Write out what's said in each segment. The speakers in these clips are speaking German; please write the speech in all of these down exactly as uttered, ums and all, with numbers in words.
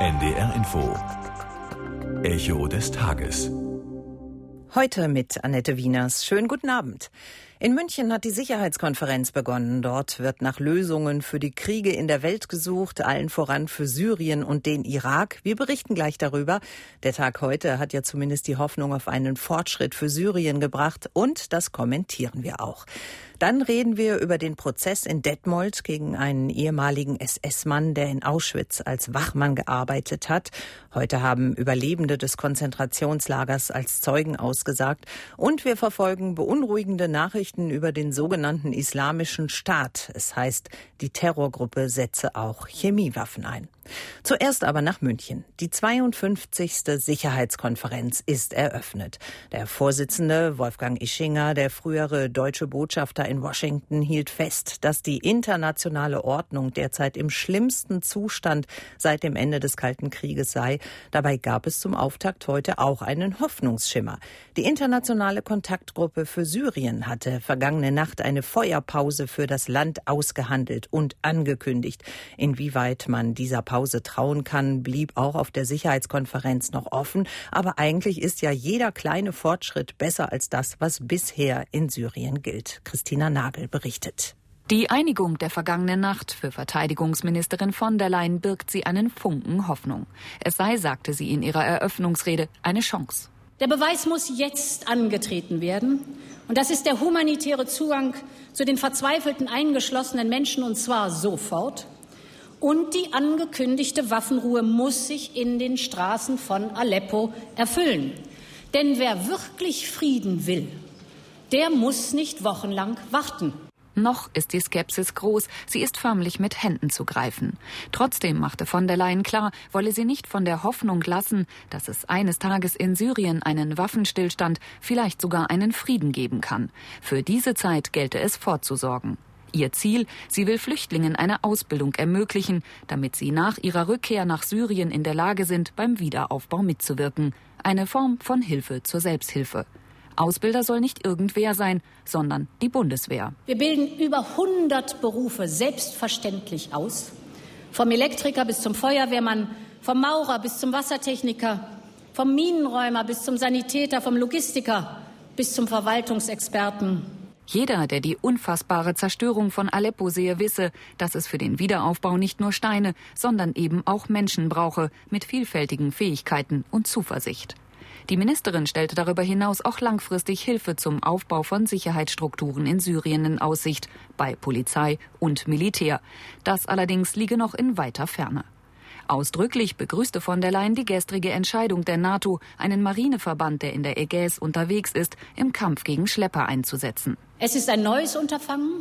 N D R Info. Echo des Tages. Heute mit Annette Wieners. Schönen guten Abend. In München hat die Sicherheitskonferenz begonnen. Dort wird nach Lösungen für die Kriege in der Welt gesucht, allen voran für Syrien und den Irak. Wir berichten gleich darüber. Der Tag heute hat ja zumindest die Hoffnung auf einen Fortschritt für Syrien gebracht und das kommentieren wir auch. Dann reden wir über den Prozess in Detmold gegen einen ehemaligen S S-Mann, der in Auschwitz als Wachmann gearbeitet hat. Heute haben Überlebende des Konzentrationslagers als Zeugen ausgesagt. Und wir verfolgen beunruhigende Nachrichten über den sogenannten Islamischen Staat. Es heißt, die Terrorgruppe setze auch Chemiewaffen ein. Zuerst aber nach München. Die zweiundfünfzigste Sicherheitskonferenz ist eröffnet. Der Vorsitzende Wolfgang Ischinger, der frühere deutsche Botschafter in Washington, hielt fest, dass die internationale Ordnung derzeit im schlimmsten Zustand seit dem Ende des Kalten Krieges sei. Dabei gab es zum Auftakt heute auch einen Hoffnungsschimmer. Die internationale Kontaktgruppe für Syrien hatte vergangene Nacht eine Feuerpause für das Land ausgehandelt und angekündigt. Inwieweit man dieser Pause trauen kann, blieb auch auf der Sicherheitskonferenz noch offen. Aber eigentlich ist ja jeder kleine Fortschritt besser als das, was bisher in Syrien gilt. Christina Nagel berichtet. Die Einigung der vergangenen Nacht für Verteidigungsministerin von der Leyen birgt sie einen Funken Hoffnung. Es sei, sagte sie in ihrer Eröffnungsrede, eine Chance. Der Beweis muss jetzt angetreten werden. Und das ist der humanitäre Zugang zu den verzweifelten eingeschlossenen Menschen, und zwar sofort. Und die angekündigte Waffenruhe muss sich in den Straßen von Aleppo erfüllen. Denn wer wirklich Frieden will, der muss nicht wochenlang warten. Noch ist die Skepsis groß, sie ist förmlich mit Händen zu greifen. Trotzdem machte von der Leyen klar, wolle sie nicht von der Hoffnung lassen, dass es eines Tages in Syrien einen Waffenstillstand, vielleicht sogar einen Frieden geben kann. Für diese Zeit gelte es vorzusorgen. Ihr Ziel, sie will Flüchtlingen eine Ausbildung ermöglichen, damit sie nach ihrer Rückkehr nach Syrien in der Lage sind, beim Wiederaufbau mitzuwirken. Eine Form von Hilfe zur Selbsthilfe. Ausbilder soll nicht irgendwer sein, sondern die Bundeswehr. Wir bilden über hundert Berufe selbstverständlich aus. Vom Elektriker bis zum Feuerwehrmann, vom Maurer bis zum Wassertechniker, vom Minenräumer bis zum Sanitäter, vom Logistiker bis zum Verwaltungsexperten. Jeder, der die unfassbare Zerstörung von Aleppo sehe, wisse, dass es für den Wiederaufbau nicht nur Steine, sondern eben auch Menschen brauche, mit vielfältigen Fähigkeiten und Zuversicht. Die Ministerin stellte darüber hinaus auch langfristig Hilfe zum Aufbau von Sicherheitsstrukturen in Syrien in Aussicht, bei Polizei und Militär. Das allerdings liege noch in weiter Ferne. Ausdrücklich begrüßte von der Leyen die gestrige Entscheidung der NATO, einen Marineverband, der in der Ägäis unterwegs ist, im Kampf gegen Schlepper einzusetzen. Es ist ein neues Unterfangen.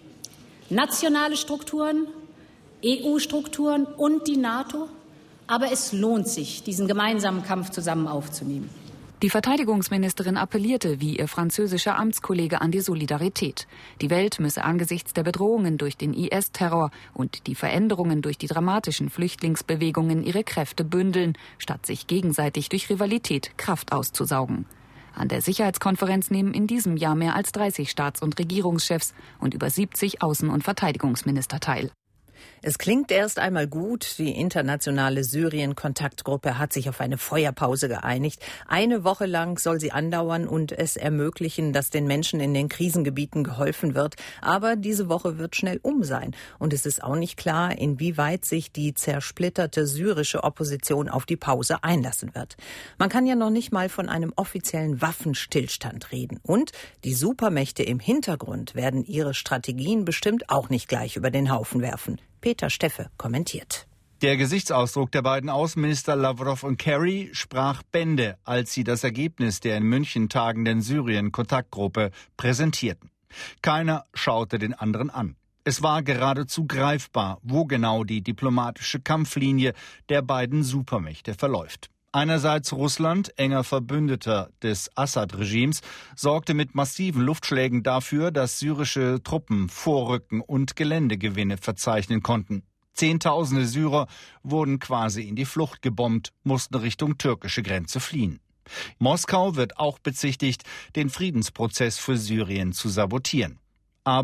Nationale Strukturen, E U-Strukturen und die NATO. Aber es lohnt sich, diesen gemeinsamen Kampf zusammen aufzunehmen. Die Verteidigungsministerin appellierte, wie ihr französischer Amtskollege, an die Solidarität. Die Welt müsse angesichts der Bedrohungen durch den I S-Terror und die Veränderungen durch die dramatischen Flüchtlingsbewegungen ihre Kräfte bündeln, statt sich gegenseitig durch Rivalität Kraft auszusaugen. An der Sicherheitskonferenz nehmen in diesem Jahr mehr als dreißig Staats- und Regierungschefs und über siebzig Außen- und Verteidigungsminister teil. Es klingt erst einmal gut. Die internationale Syrien-Kontaktgruppe hat sich auf eine Feuerpause geeinigt. Eine Woche lang soll sie andauern und es ermöglichen, dass den Menschen in den Krisengebieten geholfen wird. Aber diese Woche wird schnell um sein. Und es ist auch nicht klar, inwieweit sich die zersplitterte syrische Opposition auf die Pause einlassen wird. Man kann ja noch nicht mal von einem offiziellen Waffenstillstand reden. Und die Supermächte im Hintergrund werden ihre Strategien bestimmt auch nicht gleich über den Haufen werfen. Peter Steffe kommentiert. Der Gesichtsausdruck der beiden Außenminister Lavrov und Kerry sprach Bände, als sie das Ergebnis der in München tagenden Syrien-Kontaktgruppe präsentierten. Keiner schaute den anderen an. Es war geradezu greifbar, wo genau die diplomatische Kampflinie der beiden Supermächte verläuft. Einerseits Russland, enger Verbündeter des Assad-Regimes, sorgte mit massiven Luftschlägen dafür, dass syrische Truppen vorrücken und Geländegewinne verzeichnen konnten. Zehntausende Syrer wurden quasi in die Flucht gebombt, mussten Richtung türkische Grenze fliehen. Moskau wird auch bezichtigt, den Friedensprozess für Syrien zu sabotieren. Aber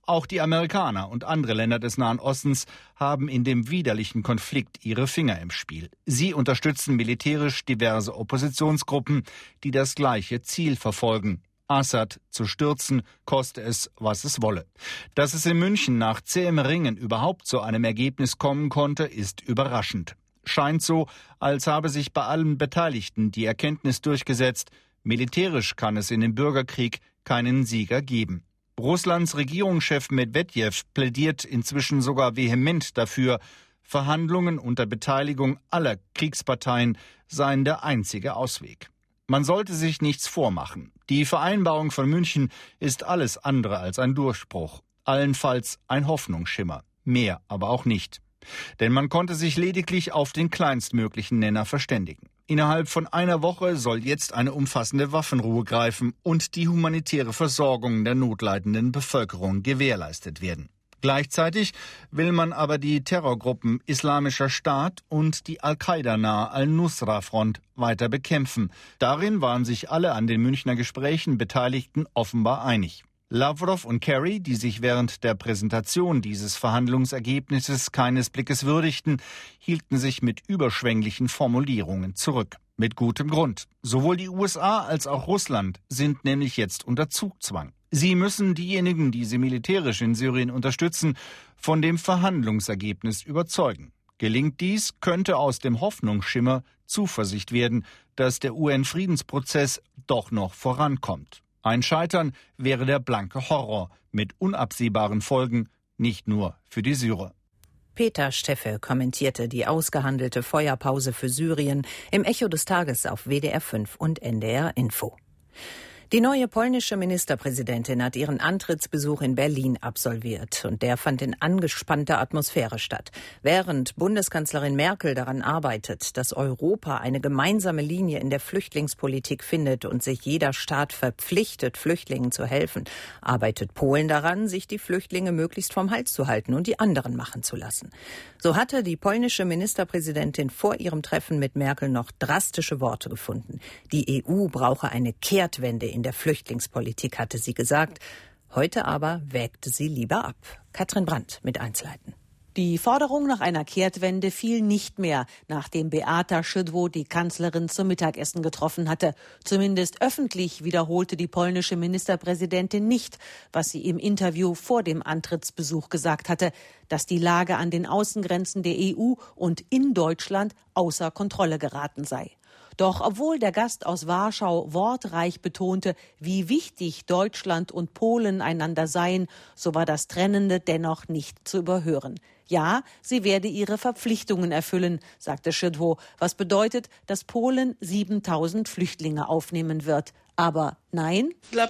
Auch die Amerikaner und andere Länder des Nahen Ostens haben in dem widerlichen Konflikt ihre Finger im Spiel. Sie unterstützen militärisch diverse Oppositionsgruppen, die das gleiche Ziel verfolgen: Assad zu stürzen, koste es, was es wolle. Dass es in München nach zähem Ringen überhaupt zu einem Ergebnis kommen konnte, ist überraschend. Scheint so, als habe sich bei allen Beteiligten die Erkenntnis durchgesetzt: Militärisch kann es in dem Bürgerkrieg keinen Sieger geben. Russlands Regierungschef Medwedew plädiert inzwischen sogar vehement dafür, Verhandlungen unter Beteiligung aller Kriegsparteien seien der einzige Ausweg. Man sollte sich nichts vormachen. Die Vereinbarung von München ist alles andere als ein Durchbruch, allenfalls ein Hoffnungsschimmer, mehr aber auch nicht. Denn man konnte sich lediglich auf den kleinstmöglichen Nenner verständigen. Innerhalb von einer Woche soll jetzt eine umfassende Waffenruhe greifen und die humanitäre Versorgung der notleidenden Bevölkerung gewährleistet werden. Gleichzeitig will man aber die Terrorgruppen Islamischer Staat und die Al-Qaida-nahe Al-Nusra-Front weiter bekämpfen. Darin waren sich alle an den Münchner Gesprächen Beteiligten offenbar einig. Lavrov und Kerry, die sich während der Präsentation dieses Verhandlungsergebnisses keines Blickes würdigten, hielten sich mit überschwänglichen Formulierungen zurück. Mit gutem Grund. Sowohl die U S A als auch Russland sind nämlich jetzt unter Zugzwang. Sie müssen diejenigen, die sie militärisch in Syrien unterstützen, von dem Verhandlungsergebnis überzeugen. Gelingt dies, könnte aus dem Hoffnungsschimmer Zuversicht werden, dass der U N-Friedensprozess doch noch vorankommt. Ein Scheitern wäre der blanke Horror mit unabsehbaren Folgen, nicht nur für die Syrer. Peter Steffel kommentierte die ausgehandelte Feuerpause für Syrien im Echo des Tages auf W D R fünf und N D R Info. Die neue polnische Ministerpräsidentin hat ihren Antrittsbesuch in Berlin absolviert und der fand in angespannter Atmosphäre statt. Während Bundeskanzlerin Merkel daran arbeitet, dass Europa eine gemeinsame Linie in der Flüchtlingspolitik findet und sich jeder Staat verpflichtet, Flüchtlingen zu helfen, arbeitet Polen daran, sich die Flüchtlinge möglichst vom Hals zu halten und die anderen machen zu lassen. So hatte die polnische Ministerpräsidentin vor ihrem Treffen mit Merkel noch drastische Worte gefunden. Die E U brauche eine Kehrtwende in der Flüchtlingspolitik, hatte sie gesagt. Heute aber wägte sie lieber ab. Katrin Brandt mit Einzelheiten. Die Forderung nach einer Kehrtwende fiel nicht mehr, nachdem Beata Szydło die Kanzlerin zum Mittagessen getroffen hatte. Zumindest öffentlich wiederholte die polnische Ministerpräsidentin nicht, was sie im Interview vor dem Antrittsbesuch gesagt hatte, dass die Lage an den Außengrenzen der E U und in Deutschland außer Kontrolle geraten sei. Doch obwohl der Gast aus Warschau wortreich betonte, wie wichtig Deutschland und Polen einander seien, so war das Trennende dennoch nicht zu überhören. Ja, sie werde ihre Verpflichtungen erfüllen, sagte Szydło, was bedeutet, dass Polen siebentausend Flüchtlinge aufnehmen wird. Aber nein,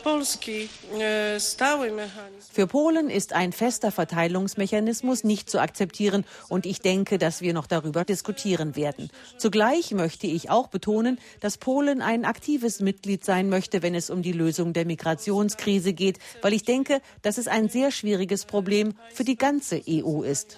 für Polen ist ein fester Verteilungsmechanismus nicht zu akzeptieren und ich denke, dass wir noch darüber diskutieren werden. Zugleich möchte ich auch betonen, dass Polen ein aktives Mitglied sein möchte, wenn es um die Lösung der Migrationskrise geht, weil ich denke, dass es ein sehr schwieriges Problem für die ganze E U ist.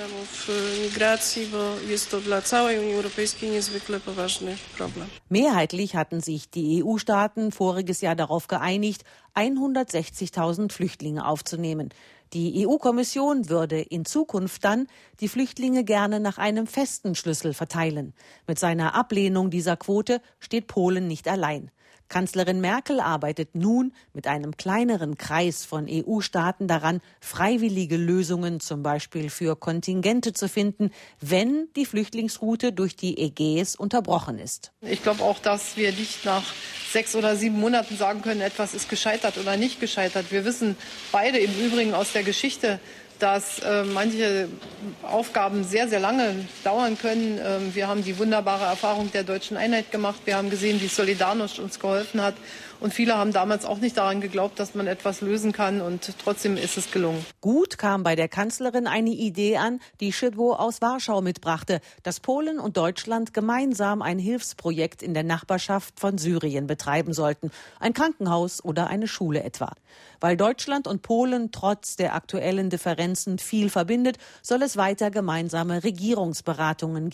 Mehrheitlich hatten sich die E U-Staaten voriges Jahr darauf geeinigt, hundertsechzigtausend Flüchtlinge aufzunehmen. Die E U-Kommission würde in Zukunft dann die Flüchtlinge gerne nach einem festen Schlüssel verteilen. Mit seiner Ablehnung dieser Quote steht Polen nicht allein. Kanzlerin Merkel arbeitet nun mit einem kleineren Kreis von E U-Staaten daran, freiwillige Lösungen zum Beispiel für Kontingente zu finden, wenn die Flüchtlingsroute durch die Ägäis unterbrochen ist. Ich glaube auch, dass wir nicht nach sechs oder sieben Monaten sagen können, etwas ist gescheitert oder nicht gescheitert. Wir wissen beide im Übrigen aus der Geschichte, dass äh, manche Aufgaben sehr, sehr lange dauern können. Ähm, wir haben die wunderbare Erfahrung der deutschen Einheit gemacht. Wir haben gesehen, wie Solidarność uns geholfen hat. Und viele haben damals auch nicht daran geglaubt, dass man etwas lösen kann. Und trotzdem ist es gelungen. Gut kam bei der Kanzlerin eine Idee an, die Szydło aus Warschau mitbrachte, dass Polen und Deutschland gemeinsam ein Hilfsprojekt in der Nachbarschaft von Syrien betreiben sollten. Ein Krankenhaus oder eine Schule etwa. Weil Deutschland und Polen trotz der aktuellen Differenzen viel verbindet, soll es weiter gemeinsame Regierungsberatungen geben.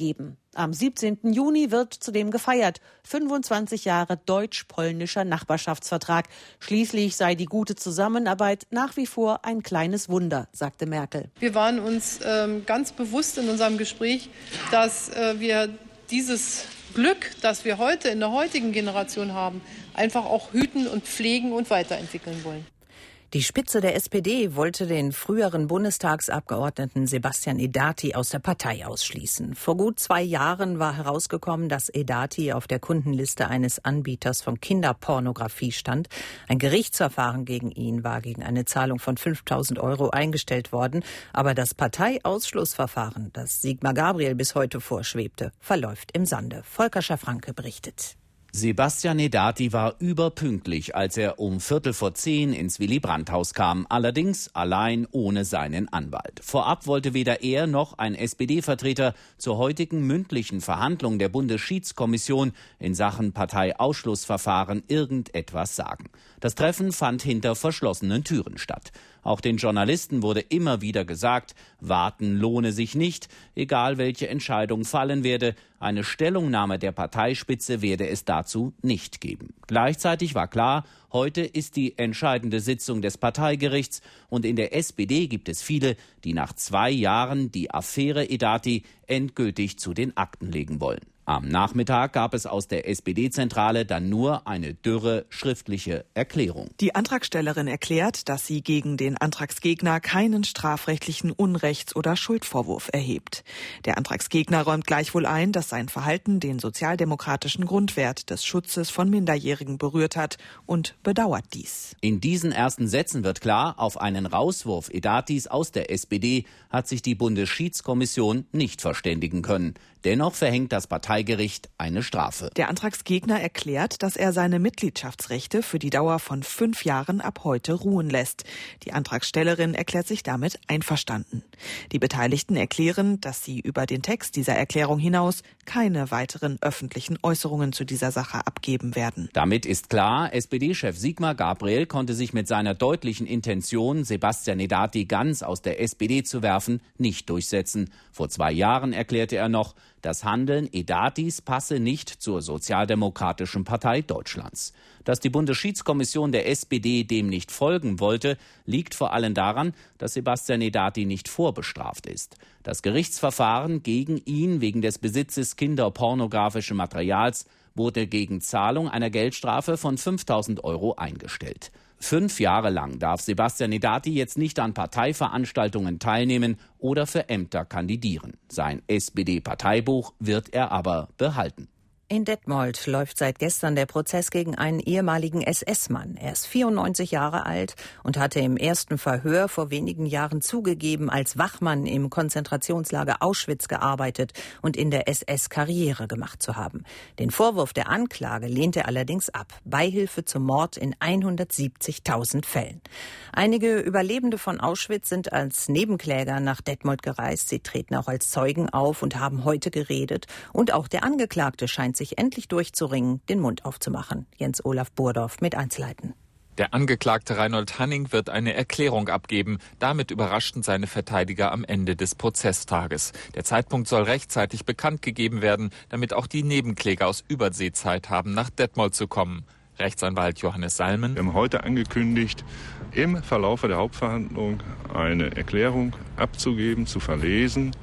Am siebzehnten Juni wird zudem gefeiert. fünfundzwanzig Jahre deutsch-polnischer Nachbarschaftsvertrag. Schließlich sei die gute Zusammenarbeit nach wie vor ein kleines Wunder, sagte Merkel. Wir waren uns ähm, ganz bewusst in unserem Gespräch, dass äh, wir dieses Glück, das wir heute in der heutigen Generation haben, einfach auch hüten und pflegen und weiterentwickeln wollen. Die Spitze der S P D wollte den früheren Bundestagsabgeordneten Sebastian Edati aus der Partei ausschließen. Vor gut zwei Jahren war herausgekommen, dass Edati auf der Kundenliste eines Anbieters von Kinderpornografie stand. Ein Gerichtsverfahren gegen ihn war gegen eine Zahlung von fünftausend Euro eingestellt worden. Aber das Parteiausschlussverfahren, das Sigmar Gabriel bis heute vorschwebte, verläuft im Sande. Volker Schafranke berichtet. Sebastian Edati war überpünktlich, als er um Viertel vor zehn ins Willy-Brandt-Haus kam, allerdings allein ohne seinen Anwalt. Vorab wollte weder er noch ein S P D-Vertreter zur heutigen mündlichen Verhandlung der Bundesschiedskommission in Sachen Parteiausschlussverfahren irgendetwas sagen. Das Treffen fand hinter verschlossenen Türen statt. Auch den Journalisten wurde immer wieder gesagt, warten lohne sich nicht, egal welche Entscheidung fallen werde. Eine Stellungnahme der Parteispitze werde es dazu nicht geben. Gleichzeitig war klar, heute ist die entscheidende Sitzung des Parteigerichts und in der S P D gibt es viele, die nach zwei Jahren die Affäre Edati endgültig zu den Akten legen wollen. Am Nachmittag gab es aus der S P D-Zentrale dann nur eine dürre schriftliche Erklärung. Die Antragstellerin erklärt, dass sie gegen den Antragsgegner keinen strafrechtlichen Unrechts- oder Schuldvorwurf erhebt. Der Antragsgegner räumt gleichwohl ein, dass sein Verhalten den sozialdemokratischen Grundwert des Schutzes von Minderjährigen berührt hat und bedauert dies. In diesen ersten Sätzen wird klar, auf einen Rauswurf Edatis aus der S P D hat sich die Bundesschiedskommission nicht verständigen können. Dennoch verhängt das Parteigericht eine Strafe. Der Antragsgegner erklärt, dass er seine Mitgliedschaftsrechte für die Dauer von fünf Jahren ab heute ruhen lässt. Die Antragstellerin erklärt sich damit einverstanden. Die Beteiligten erklären, dass sie über den Text dieser Erklärung hinaus keine weiteren öffentlichen Äußerungen zu dieser Sache abgeben werden. Damit ist klar, S P D-Chef Sigmar Gabriel konnte sich mit seiner deutlichen Intention, Sebastian Edati ganz aus der S P D zu werfen, nicht durchsetzen. Vor zwei Jahren erklärte er noch, das Handeln Edatis passe nicht zur Sozialdemokratischen Partei Deutschlands. Dass die Bundesschiedskommission der S P D dem nicht folgen wollte, liegt vor allem daran, dass Sebastian Edati nicht vorbestraft ist. Das Gerichtsverfahren gegen ihn wegen des Besitzes kinderpornografischen Materials wurde gegen Zahlung einer Geldstrafe von fünftausend Euro eingestellt. Fünf Jahre lang darf Sebastian Edati jetzt nicht an Parteiveranstaltungen teilnehmen oder für Ämter kandidieren. Sein S P D-Parteibuch wird er aber behalten. In Detmold läuft seit gestern der Prozess gegen einen ehemaligen S S-Mann. Er ist vierundneunzig Jahre alt und hatte im ersten Verhör vor wenigen Jahren zugegeben, als Wachmann im Konzentrationslager Auschwitz gearbeitet und in der S S Karriere gemacht zu haben. Den Vorwurf der Anklage lehnt er allerdings ab. Beihilfe zum Mord in hundertsiebzigtausend Fällen. Einige Überlebende von Auschwitz sind als Nebenkläger nach Detmold gereist. Sie treten auch als Zeugen auf und haben heute geredet. Und auch der Angeklagte scheint sich endlich durchzuringen, den Mund aufzumachen. Jens-Olaf Burdorf mit Einzelheiten. Der Angeklagte Reinhold Hanning wird eine Erklärung abgeben. Damit überraschten seine Verteidiger am Ende des Prozesstages. Der Zeitpunkt soll rechtzeitig bekannt gegeben werden, damit auch die Nebenkläger aus Übersee Zeit haben, nach Detmold zu kommen. Rechtsanwalt Johannes Salmen. Wir haben heute angekündigt, im Verlauf der Hauptverhandlung eine Erklärung abzugeben, zu verlesen.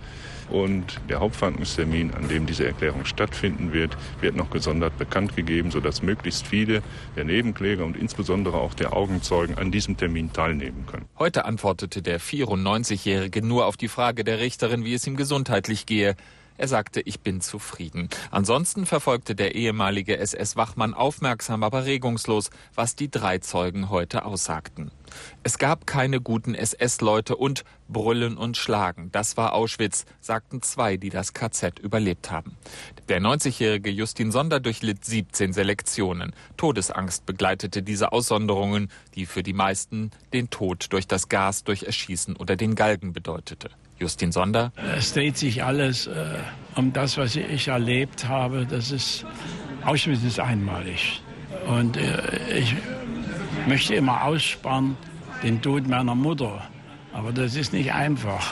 Und der Hauptverhandlungstermin, an dem diese Erklärung stattfinden wird, wird noch gesondert bekannt gegeben, sodass möglichst viele der Nebenkläger und insbesondere auch der Augenzeugen an diesem Termin teilnehmen können. Heute antwortete der vierundneunzigjährige nur auf die Frage der Richterin, wie es ihm gesundheitlich gehe. Er sagte, ich bin zufrieden. Ansonsten verfolgte der ehemalige S S-Wachmann aufmerksam, aber regungslos, was die drei Zeugen heute aussagten. Es gab keine guten S S-Leute und Brüllen und Schlagen. Das war Auschwitz, sagten zwei, die das K Z überlebt haben. Der neunzigjährige Justin Sonder durchlitt siebzehn Selektionen. Todesangst begleitete diese Aussonderungen, die für die meisten den Tod durch das Gas, durch Erschießen oder den Galgen bedeutete. Justin Sonder. Es dreht sich alles äh, um das, was ich erlebt habe. Das ist, Auschwitz ist einmalig. Und äh, ich möchte immer aussparen den Tod meiner Mutter. Aber das ist nicht einfach.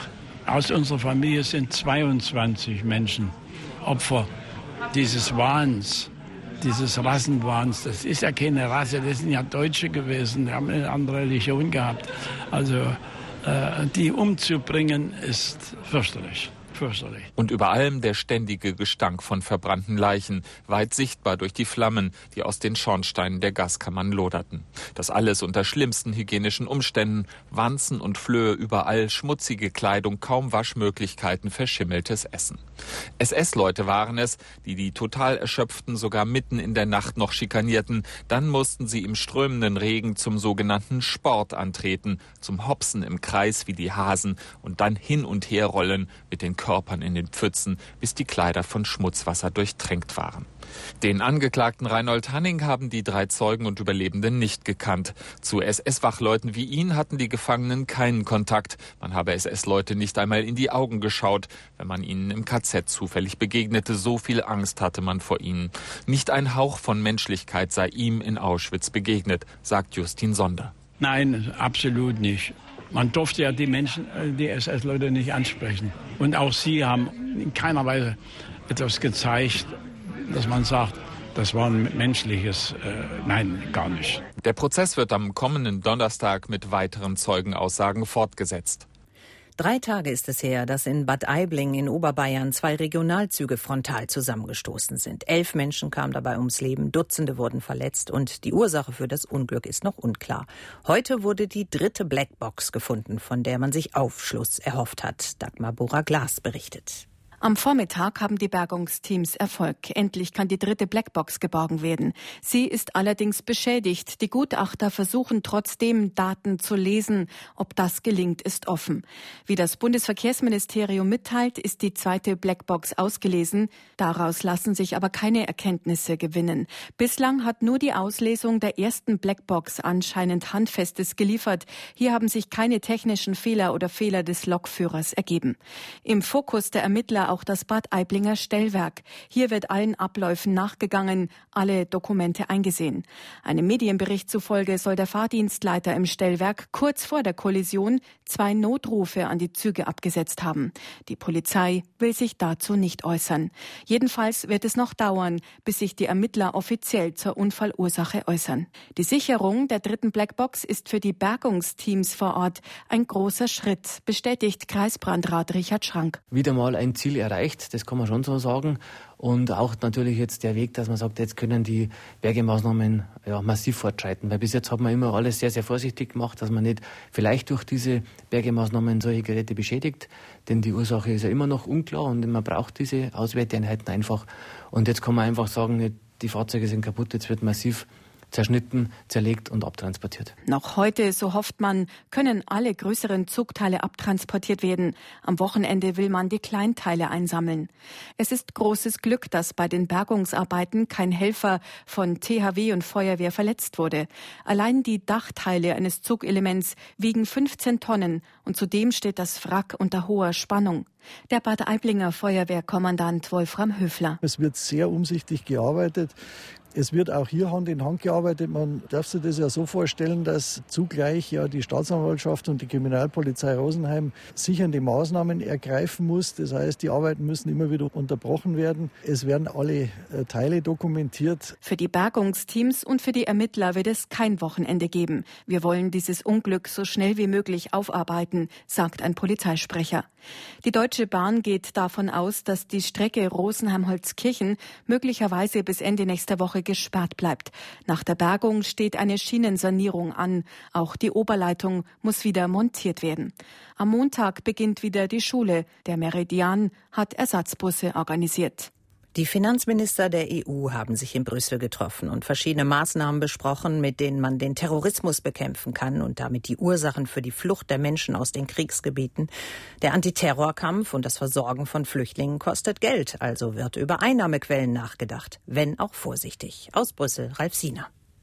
Aus unserer Familie sind zweiundzwanzig Menschen Opfer dieses Wahns, dieses Rassenwahns. Das ist ja keine Rasse, das sind ja Deutsche gewesen, die haben eine andere Religion gehabt. Also äh, die umzubringen ist fürchterlich. Und über allem der ständige Gestank von verbrannten Leichen, weit sichtbar durch die Flammen, die aus den Schornsteinen der Gaskammern loderten. Das alles unter schlimmsten hygienischen Umständen, Wanzen und Flöhe überall, schmutzige Kleidung, kaum Waschmöglichkeiten, verschimmeltes Essen. S S-Leute waren es, die die total Erschöpften sogar mitten in der Nacht noch schikanierten. Dann mussten sie im strömenden Regen zum sogenannten Sport antreten, zum Hopsen im Kreis wie die Hasen und dann hin und her rollen mit den Körpern in den Pfützen, bis die Kleider von Schmutzwasser durchtränkt waren. Den Angeklagten Reinhold Hanning haben die drei Zeugen und Überlebenden nicht gekannt. Zu S S-Wachleuten wie ihn hatten die Gefangenen keinen Kontakt. Man habe S S-Leute nicht einmal in die Augen geschaut, wenn man ihnen im K Z zufällig begegnete. So viel Angst hatte man vor ihnen. Nicht ein Hauch von Menschlichkeit sei ihm in Auschwitz begegnet, sagt Justin Sonder. Nein, absolut nicht. Man durfte ja die Menschen, die S S-Leute nicht ansprechen. Und auch sie haben in keiner Weise etwas gezeigt, dass man sagt, das war ein menschliches, äh, nein, gar nicht. Der Prozess wird am kommenden Donnerstag mit weiteren Zeugenaussagen fortgesetzt. Drei Tage ist es her, dass in Bad Aibling in Oberbayern zwei Regionalzüge frontal zusammengestoßen sind. Elf Menschen kamen dabei ums Leben, Dutzende wurden verletzt und die Ursache für das Unglück ist noch unklar. Heute wurde die dritte Blackbox gefunden, von der man sich Aufschluss erhofft hat. Dagmar Bora-Glas berichtet. Am Vormittag haben die Bergungsteams Erfolg. Endlich kann die dritte Blackbox geborgen werden. Sie ist allerdings beschädigt. Die Gutachter versuchen trotzdem, Daten zu lesen. Ob das gelingt, ist offen. Wie das Bundesverkehrsministerium mitteilt, ist die zweite Blackbox ausgelesen. Daraus lassen sich aber keine Erkenntnisse gewinnen. Bislang hat nur die Auslesung der ersten Blackbox anscheinend Handfestes geliefert. Hier haben sich keine technischen Fehler oder Fehler des Lokführers ergeben. Im Fokus der Ermittler auch das Bad Aiblinger Stellwerk. Hier wird allen Abläufen nachgegangen, alle Dokumente eingesehen. Einem Medienbericht zufolge soll der Fahrdienstleiter im Stellwerk kurz vor der Kollision zwei Notrufe an die Züge abgesetzt haben. Die Polizei will sich dazu nicht äußern. Jedenfalls wird es noch dauern, bis sich die Ermittler offiziell zur Unfallursache äußern. Die Sicherung der dritten Blackbox ist für die Bergungsteams vor Ort ein großer Schritt, bestätigt Kreisbrandrat Richard Schrank. Wieder mal ein Ziel erreicht, das kann man schon so sagen. Und auch natürlich jetzt der Weg, dass man sagt, jetzt können die Bergemaßnahmen ja, massiv fortschreiten. Weil bis jetzt hat man immer alles sehr, sehr vorsichtig gemacht, dass man nicht vielleicht durch diese Bergemaßnahmen solche Geräte beschädigt. Denn die Ursache ist ja immer noch unklar und man braucht diese Auswerteinheiten einfach. Und jetzt kann man einfach sagen, die Fahrzeuge sind kaputt, jetzt wird massiv zerschnitten, zerlegt und abtransportiert. Noch heute, so hofft man, können alle größeren Zugteile abtransportiert werden. Am Wochenende will man die Kleinteile einsammeln. Es ist großes Glück, dass bei den Bergungsarbeiten kein Helfer von T H W und Feuerwehr verletzt wurde. Allein die Dachteile eines Zugelements wiegen fünfzehn Tonnen und zudem steht das Wrack unter hoher Spannung. Der Bad Aiblinger Feuerwehrkommandant Wolfram Höfler. Es wird sehr umsichtig gearbeitet. Es wird auch hier Hand in Hand gearbeitet. Man darf sich das ja so vorstellen, dass zugleich ja die Staatsanwaltschaft und die Kriminalpolizei Rosenheim sichernde Maßnahmen ergreifen muss. Das heißt, die Arbeiten müssen immer wieder unterbrochen werden. Es werden alle Teile dokumentiert. Für die Bergungsteams und für die Ermittler wird es kein Wochenende geben. Wir wollen dieses Unglück so schnell wie möglich aufarbeiten, sagt ein Polizeisprecher. Die Deutsche Bahn geht davon aus, dass die Strecke Rosenheim-Holzkirchen möglicherweise bis Ende nächster Woche gesperrt bleibt. Nach der Bergung steht eine Schienensanierung an. Auch die Oberleitung muss wieder montiert werden. Am Montag beginnt wieder die Schule. Der Meridian hat Ersatzbusse organisiert. Die Finanzminister der E U haben sich in Brüssel getroffen und verschiedene Maßnahmen besprochen, mit denen man den Terrorismus bekämpfen kann und damit die Ursachen für die Flucht der Menschen aus den Kriegsgebieten. Der Antiterrorkampf und das Versorgen von Flüchtlingen kostet Geld, also wird über Einnahmequellen nachgedacht, wenn auch vorsichtig. Aus Brüssel, Ralf Siener.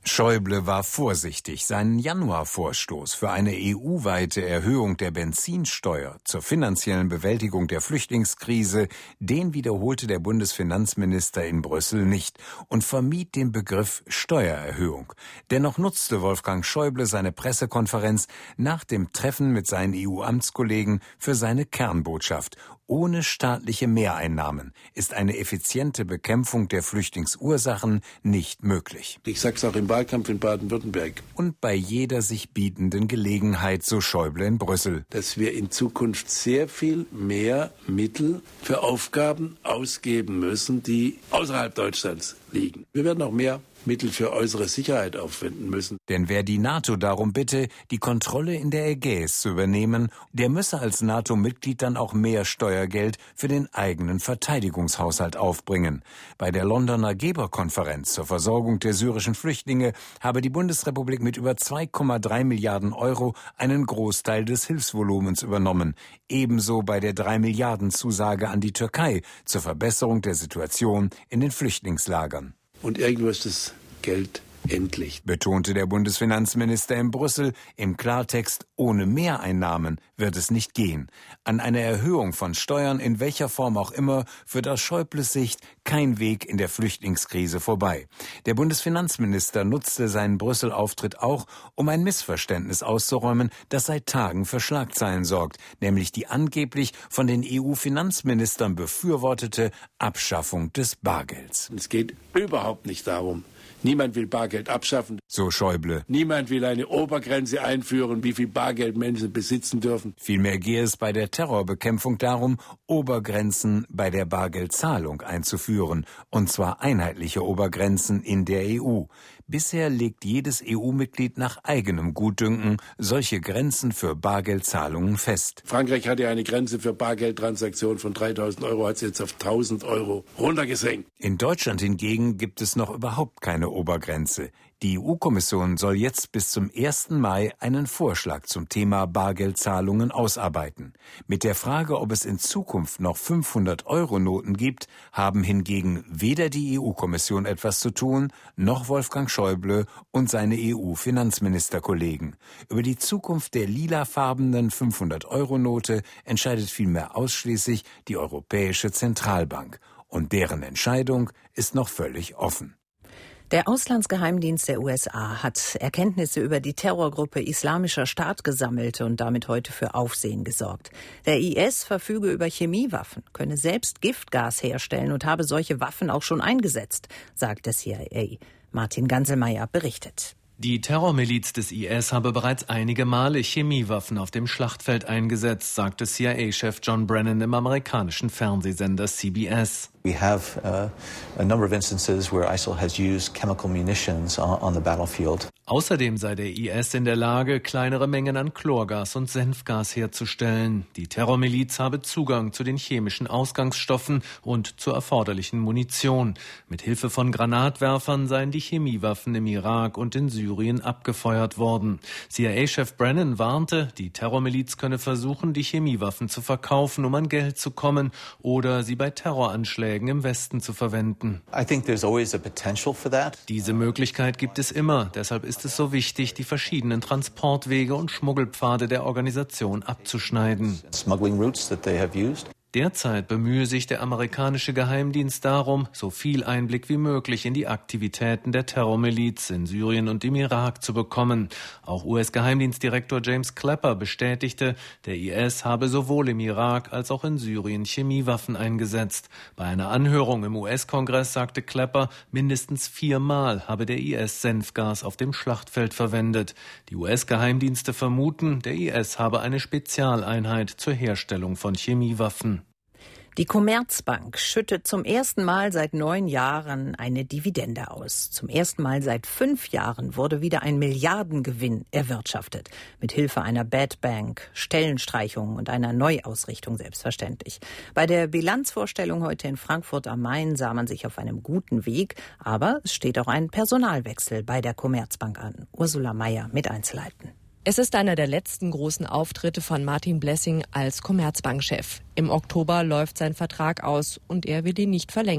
Schäuble war vorsichtig. Seinen Januarvorstoß für eine E U-weite Erhöhung der Benzinsteuer zur finanziellen Bewältigung der Flüchtlingskrise, den wiederholte der Bundesfinanzminister in Brüssel nicht und vermied den Begriff Steuererhöhung. Dennoch nutzte Wolfgang Schäuble seine Pressekonferenz nach dem Treffen mit seinen E U-Amtskollegen für seine Kernbotschaft. Ohne staatliche Mehreinnahmen ist eine effiziente Bekämpfung der Flüchtlingsursachen nicht möglich. Ich sag's auch im Wahlkampf in Baden-Württemberg. Und bei jeder sich bietenden Gelegenheit, so Schäuble in Brüssel. Dass wir in Zukunft sehr viel mehr Mittel für Aufgaben ausgeben müssen, die außerhalb Deutschlands liegen. Wir werden auch mehr Mittel für äußere Sicherheit aufwenden müssen. Denn wer die NATO darum bitte, die Kontrolle in der Ägäis zu übernehmen, der müsse als NATO-Mitglied dann auch mehr Steuergeld für den eigenen Verteidigungshaushalt aufbringen. Bei der Londoner Geberkonferenz zur Versorgung der syrischen Flüchtlinge habe die Bundesrepublik mit über zwei Komma drei Milliarden Euro einen Großteil des Hilfsvolumens übernommen. Ebenso bei der drei Milliarden Zusage an die Türkei zur Verbesserung der Situation in den Flüchtlingslagern. Und irgendwo ist das Geld endlich, betonte der Bundesfinanzminister in Brüssel. Im Klartext, ohne Mehreinnahmen wird es nicht gehen. An einer Erhöhung von Steuern in welcher Form auch immer führt aus Schäubles Sicht kein Weg in der Flüchtlingskrise vorbei. Der Bundesfinanzminister nutzte seinen Brüssel-Auftritt auch, um ein Missverständnis auszuräumen, das seit Tagen für Schlagzeilen sorgt, nämlich die angeblich von den E U-Finanzministern befürwortete Abschaffung des Bargelds. Es geht überhaupt nicht darum. Niemand will Bargeld abschaffen. So Schäuble. Niemand will eine Obergrenze einführen, wie viel Bargeld Menschen besitzen dürfen. Vielmehr gehe es bei der Terrorbekämpfung darum, Obergrenzen bei der Bargeldzahlung einzuführen. Und zwar einheitliche Obergrenzen in der E U. Bisher legt jedes E U-Mitglied nach eigenem Gutdünken solche Grenzen für Bargeldzahlungen fest. Frankreich hatte eine Grenze für Bargeldtransaktionen von dreitausend Euro, hat sie jetzt auf tausend Euro runtergesenkt. In Deutschland hingegen gibt es noch überhaupt keine Obergrenze. Die E U-Kommission soll jetzt bis zum ersten Mai einen Vorschlag zum Thema Bargeldzahlungen ausarbeiten. Mit der Frage, ob es in Zukunft noch fünfhundert-Euro-Noten gibt, haben hingegen weder die E U-Kommission etwas zu tun, noch Wolfgang Schäuble und seine E U-Finanzministerkollegen. Über die Zukunft der lilafarbenen fünfhundert-Euro-Note entscheidet vielmehr ausschließlich die Europäische Zentralbank. Und deren Entscheidung ist noch völlig offen. Der Auslandsgeheimdienst der U S A hat Erkenntnisse über die Terrorgruppe Islamischer Staat gesammelt und damit heute für Aufsehen gesorgt. Der I S verfüge über Chemiewaffen, könne selbst Giftgas herstellen und habe solche Waffen auch schon eingesetzt, sagt der C I A. Martin Ganselmeier berichtet. Die Terrormiliz des I S habe bereits einige Male Chemiewaffen auf dem Schlachtfeld eingesetzt, sagte C I A-Chef John Brennan im amerikanischen Fernsehsender C B S. We have uh, a number of instances where I S I L has used chemical munitions on, on the battlefield. Außerdem sei der I S in der Lage, kleinere Mengen an Chlorgas und Senfgas herzustellen. Die Terrormiliz habe Zugang zu den chemischen Ausgangsstoffen und zur erforderlichen Munition. Mit Hilfe von Granatwerfern seien die Chemiewaffen im Irak und in Syrien abgefeuert worden. C I A-Chef Brennan warnte, die Terrormiliz könne versuchen, die Chemiewaffen zu verkaufen, um an Geld zu kommen oder sie bei Terroranschlägen im Westen zu verwenden. I think there's always a potential for that. Diese Möglichkeit gibt es immer. Deshalb ist es so wichtig, die verschiedenen Transportwege und Schmuggelpfade der Organisation abzuschneiden. Smuggling routes that they have used. Derzeit bemühe sich der amerikanische Geheimdienst darum, so viel Einblick wie möglich in die Aktivitäten der Terrormiliz in Syrien und im Irak zu bekommen. Auch U S-Geheimdienstdirektor James Clapper bestätigte, der I S habe sowohl im Irak als auch in Syrien Chemiewaffen eingesetzt. Bei einer Anhörung im U S-Kongress sagte Clapper, mindestens viermal habe der I S Senfgas auf dem Schlachtfeld verwendet. Die U S-Geheimdienste vermuten, der I S habe eine Spezialeinheit zur Herstellung von Chemiewaffen. Die Commerzbank schüttet zum ersten Mal seit neun Jahren eine Dividende aus. Zum ersten Mal seit fünf Jahren wurde wieder ein Milliardengewinn erwirtschaftet. Mit Hilfe einer Bad Bank, Stellenstreichungen und einer Neuausrichtung selbstverständlich. Bei der Bilanzvorstellung heute in Frankfurt am Main sah man sich auf einem guten Weg. Aber es steht auch ein Personalwechsel bei der Commerzbank an. Ursula Meier mit Einzelheiten. Es ist einer der letzten großen Auftritte von Martin Blessing als Commerzbankchef. Im Oktober läuft sein Vertrag aus und er will ihn nicht verlängern.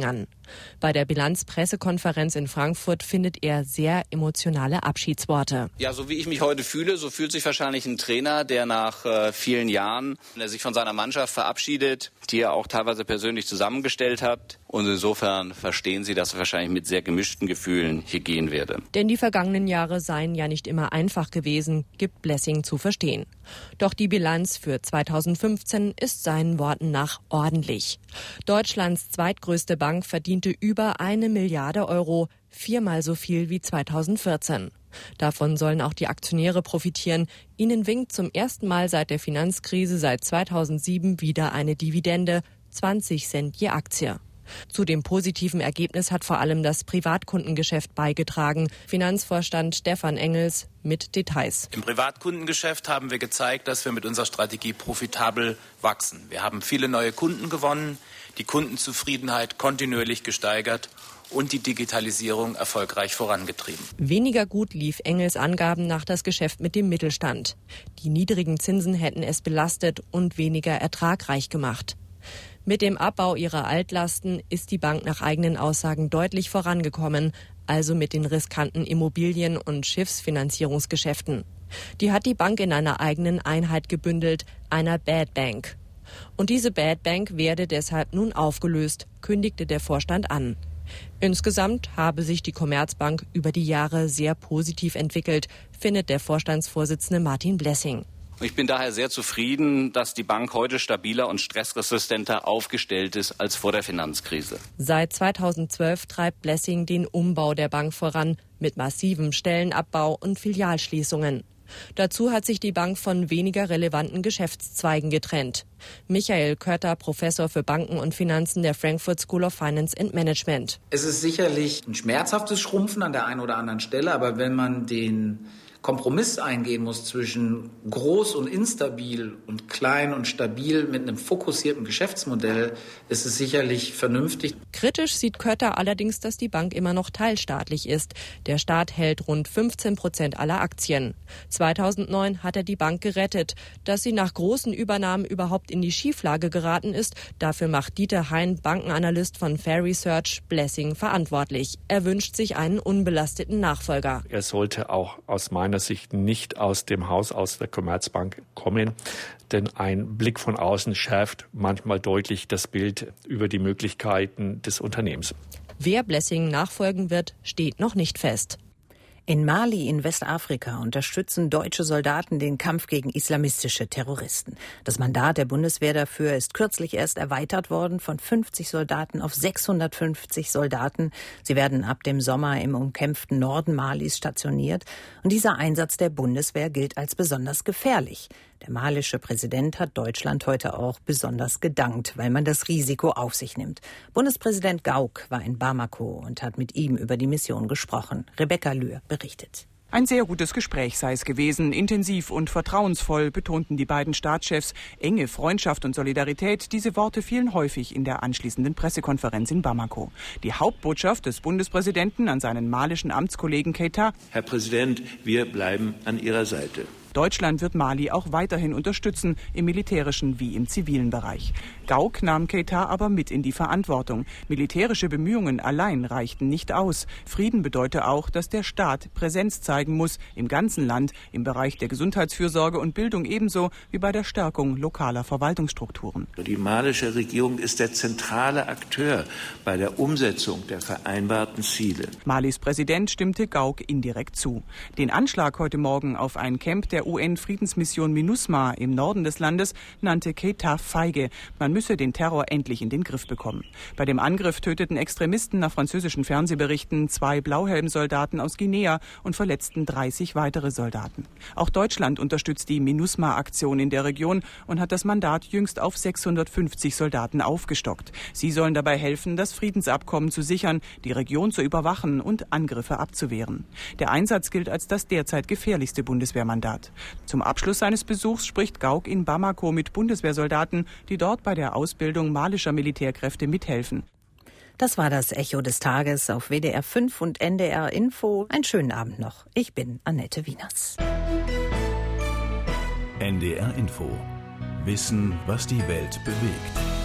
Bei der Bilanzpressekonferenz in Frankfurt findet er sehr emotionale Abschiedsworte. Ja, so wie ich mich heute fühle, so fühlt sich wahrscheinlich ein Trainer, der nach äh, vielen Jahren, der sich von seiner Mannschaft verabschiedet, die er auch teilweise persönlich zusammengestellt hat. Und insofern verstehen Sie, dass ich wahrscheinlich mit sehr gemischten Gefühlen hier gehen werde. Denn die vergangenen Jahre seien ja nicht immer einfach gewesen, gibt Blessing zu verstehen. Doch die Bilanz für zweitausendfünfzehn ist seinen Worten nach ordentlich. Deutschlands zweitgrößte Bank verdiente über eine Milliarde Euro, viermal so viel wie zweitausendvierzehn. Davon sollen auch die Aktionäre profitieren. Ihnen winkt zum ersten Mal seit der Finanzkrise seit zweitausendsieben wieder eine Dividende, zwanzig Cent je Aktie. Zu dem positiven Ergebnis hat vor allem das Privatkundengeschäft beigetragen. Finanzvorstand Stefan Engels mit Details. Im Privatkundengeschäft haben wir gezeigt, dass wir mit unserer Strategie profitabel wachsen. Wir haben viele neue Kunden gewonnen, die Kundenzufriedenheit kontinuierlich gesteigert und die Digitalisierung erfolgreich vorangetrieben. Weniger gut lief Engels Angaben nach das Geschäft mit dem Mittelstand. Die niedrigen Zinsen hätten es belastet und weniger ertragreich gemacht. Mit dem Abbau ihrer Altlasten ist die Bank nach eigenen Aussagen deutlich vorangekommen, also mit den riskanten Immobilien- und Schiffsfinanzierungsgeschäften. Die hat die Bank in einer eigenen Einheit gebündelt, einer Bad Bank. Und diese Bad Bank werde deshalb nun aufgelöst, kündigte der Vorstand an. Insgesamt habe sich die Commerzbank über die Jahre sehr positiv entwickelt, findet der Vorstandsvorsitzende Martin Blessing. Ich bin daher sehr zufrieden, dass die Bank heute stabiler und stressresistenter aufgestellt ist als vor der Finanzkrise. Seit zweitausendzwölf treibt Blessing den Umbau der Bank voran mit massivem Stellenabbau und Filialschließungen. Dazu hat sich die Bank von weniger relevanten Geschäftszweigen getrennt. Michael Kötter, Professor für Banken und Finanzen der Frankfurt School of Finance and Management. Es ist sicherlich ein schmerzhaftes Schrumpfen an der einen oder anderen Stelle, aber wenn man den Kompromiss eingehen muss zwischen groß und instabil und klein und stabil mit einem fokussierten Geschäftsmodell, ist es sicherlich vernünftig. Kritisch sieht Kötter allerdings, dass die Bank immer noch teilstaatlich ist. Der Staat hält rund fünfzehn Prozent aller Aktien. zweitausendneun hat er die Bank gerettet. Dass sie nach großen Übernahmen überhaupt in die Schieflage geraten ist, dafür macht Dieter Hein, Bankenanalyst von Fair Research, Blessing verantwortlich. Er wünscht sich einen unbelasteten Nachfolger. Er sollte auch aus meiner Sicht nicht aus dem Haus, aus der Commerzbank kommen. Denn ein Blick von außen schärft manchmal deutlich das Bild über die Möglichkeiten des Unternehmens. Wer Blessing nachfolgen wird, steht noch nicht fest. In Mali in Westafrika unterstützen deutsche Soldaten den Kampf gegen islamistische Terroristen. Das Mandat der Bundeswehr dafür ist kürzlich erst erweitert worden von fünfzig Soldaten auf sechshundertfünfzig Soldaten. Sie werden ab dem Sommer im umkämpften Norden Malis stationiert. Und dieser Einsatz der Bundeswehr gilt als besonders gefährlich. Der malische Präsident hat Deutschland heute auch besonders gedankt, weil man das Risiko auf sich nimmt. Bundespräsident Gauck war in Bamako und hat mit ihm über die Mission gesprochen. Rebecca Lühr berichtet. Ein sehr gutes Gespräch sei es gewesen, intensiv und vertrauensvoll, betonten die beiden Staatschefs. Enge Freundschaft und Solidarität, diese Worte fielen häufig in der anschließenden Pressekonferenz in Bamako. Die Hauptbotschaft des Bundespräsidenten an seinen malischen Amtskollegen Keita: Herr Präsident, wir bleiben an Ihrer Seite. Deutschland wird Mali auch weiterhin unterstützen, im militärischen wie im zivilen Bereich. Gauck nahm Keita aber mit in die Verantwortung. Militärische Bemühungen allein reichten nicht aus. Frieden bedeute auch, dass der Staat Präsenz zeigen muss, im ganzen Land, im Bereich der Gesundheitsfürsorge und Bildung ebenso wie bei der Stärkung lokaler Verwaltungsstrukturen. Die malische Regierung ist der zentrale Akteur bei der Umsetzung der vereinbarten Ziele. Malis Präsident stimmte Gauck indirekt zu. Den Anschlag heute Morgen auf ein Camp der U N-Friedensmission MINUSMA im Norden des Landes nannte Keita feige. Man müsse den Terror endlich in den Griff bekommen. Bei dem Angriff töteten Extremisten nach französischen Fernsehberichten zwei Blauhelmsoldaten aus Guinea und verletzten dreißig weitere Soldaten. Auch Deutschland unterstützt die MINUSMA-Aktion in der Region und hat das Mandat jüngst auf sechshundertfünfzig Soldaten aufgestockt. Sie sollen dabei helfen, das Friedensabkommen zu sichern, die Region zu überwachen und Angriffe abzuwehren. Der Einsatz gilt als das derzeit gefährlichste Bundeswehrmandat. Zum Abschluss seines Besuchs spricht Gauck in Bamako mit Bundeswehrsoldaten, die dort bei der Ausbildung malischer Militärkräfte mithelfen. Das war das Echo des Tages auf W D R fünf und N D R Info. Einen schönen Abend noch. Ich bin Annette Wieners. N D R Info. Wissen, was die Welt bewegt.